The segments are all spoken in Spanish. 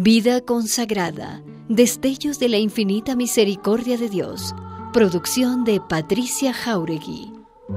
Vida consagrada, destellos de la infinita misericordia de Dios. Producción de Patricia Jáuregui.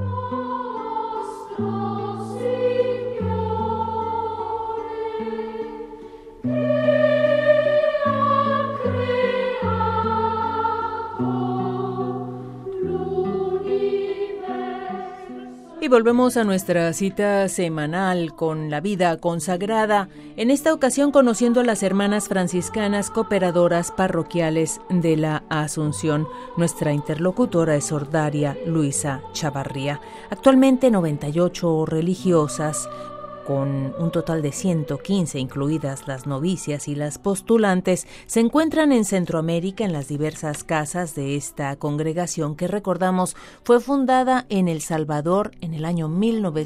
Y volvemos a nuestra cita semanal con la vida consagrada, en esta ocasión conociendo a las hermanas franciscanas cooperadoras parroquiales de la Asunción. Nuestra interlocutora es Sor Daria Luisa Chavarría. Actualmente 98 religiosas, con un total de 115, incluidas las novicias y las postulantes, se encuentran en Centroamérica en las diversas casas de esta congregación que, recordamos, fue fundada en El Salvador en el año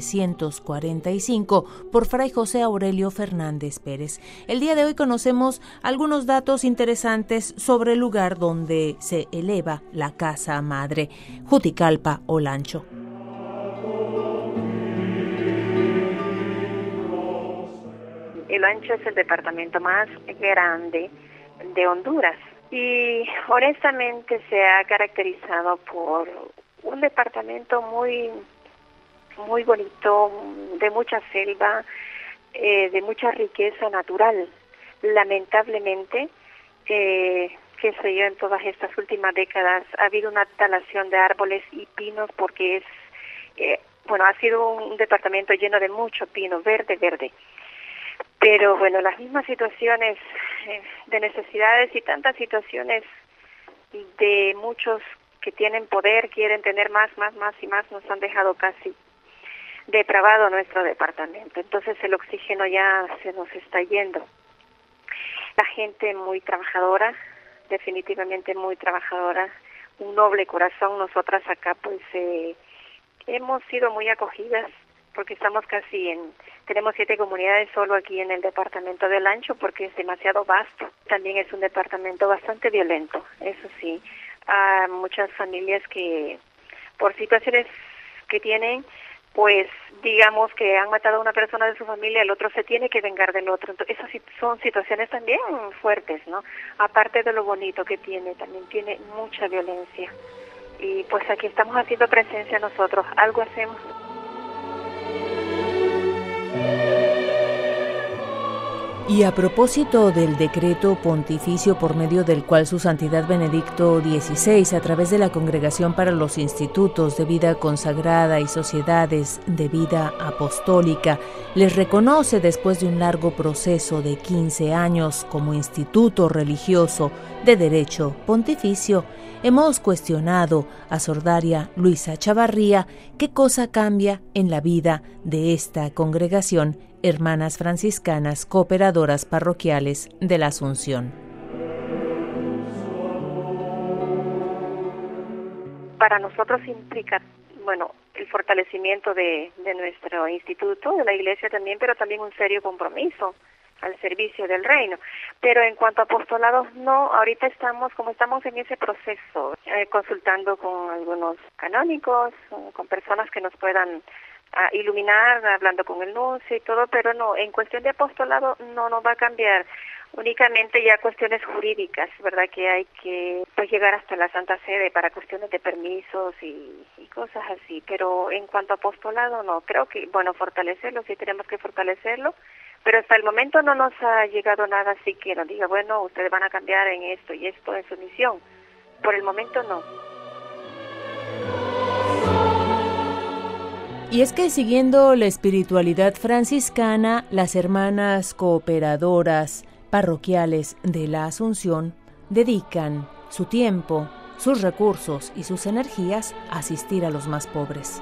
1945 por Fray José Aurelio Fernández Pérez. El día de hoy conocemos algunos datos interesantes sobre el lugar donde se eleva la casa madre, Juticalpa, Olancho. Olancho es el departamento más grande de Honduras y honestamente se ha caracterizado por un departamento muy bonito, de mucha selva, de mucha riqueza natural. Lamentablemente, qué sé yo, en todas estas últimas décadas ha habido una talación de árboles y pinos porque ha sido un departamento lleno de mucho pino, verde. Pero bueno, las mismas situaciones de necesidades y tantas situaciones de muchos que tienen poder, quieren tener más y más, nos han dejado casi depravado nuestro departamento. Entonces el oxígeno ya se nos está yendo. La gente muy trabajadora, definitivamente muy trabajadora, un noble corazón. Nosotras acá pues hemos sido muy acogidas porque estamos tenemos 7 comunidades solo aquí en el departamento de Olancho porque es demasiado vasto. También es un departamento bastante violento, eso sí. Hay muchas familias que por situaciones que tienen, pues digamos que han matado a una persona de su familia, el otro se tiene que vengar del otro. Entonces, esas son situaciones también fuertes, ¿no? Aparte de lo bonito que tiene, también tiene mucha violencia. Y pues aquí estamos haciendo presencia nosotros, algo hacemos. Y a propósito del decreto pontificio por medio del cual su Santidad Benedicto XVI, a través de la Congregación para los Institutos de Vida Consagrada y Sociedades de Vida Apostólica, les reconoce después de un largo proceso de 15 años como instituto religioso de derecho pontificio, hemos cuestionado a Sor Daria Luisa Chavarría qué cosa cambia en la vida de esta congregación, Hermanas Franciscanas Cooperadoras Parroquiales de la Asunción. Para nosotros implica, el fortalecimiento de nuestro instituto, de la Iglesia también, pero también un serio compromiso al servicio del reino. Pero en cuanto a apostolados, no, ahorita estamos en ese proceso, consultando con algunos canónicos, con personas que nos puedan iluminar, hablando con el nuncio y todo, pero no, en cuestión de apostolado no va a cambiar, únicamente ya cuestiones jurídicas, ¿verdad? Que hay que llegar hasta la Santa Sede para cuestiones de permisos y cosas así, pero en cuanto a apostolado no, creo que, fortalecerlo, sí tenemos que fortalecerlo, pero hasta el momento no nos ha llegado nada así que nos diga, ustedes van a cambiar en esto y esto en su misión, por el momento no. Y es que siguiendo la espiritualidad franciscana, las hermanas cooperadoras parroquiales de la Asunción dedican su tiempo, sus recursos y sus energías a asistir a los más pobres.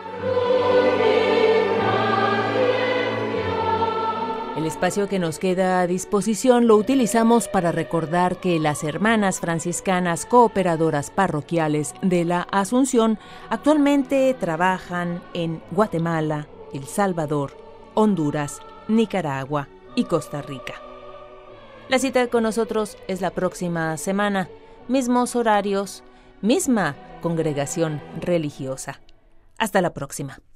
El espacio que nos queda a disposición lo utilizamos para recordar que las hermanas franciscanas cooperadoras parroquiales de la Asunción actualmente trabajan en Guatemala, El Salvador, Honduras, Nicaragua y Costa Rica. La cita con nosotros es la próxima semana, mismos horarios, misma congregación religiosa. Hasta la próxima.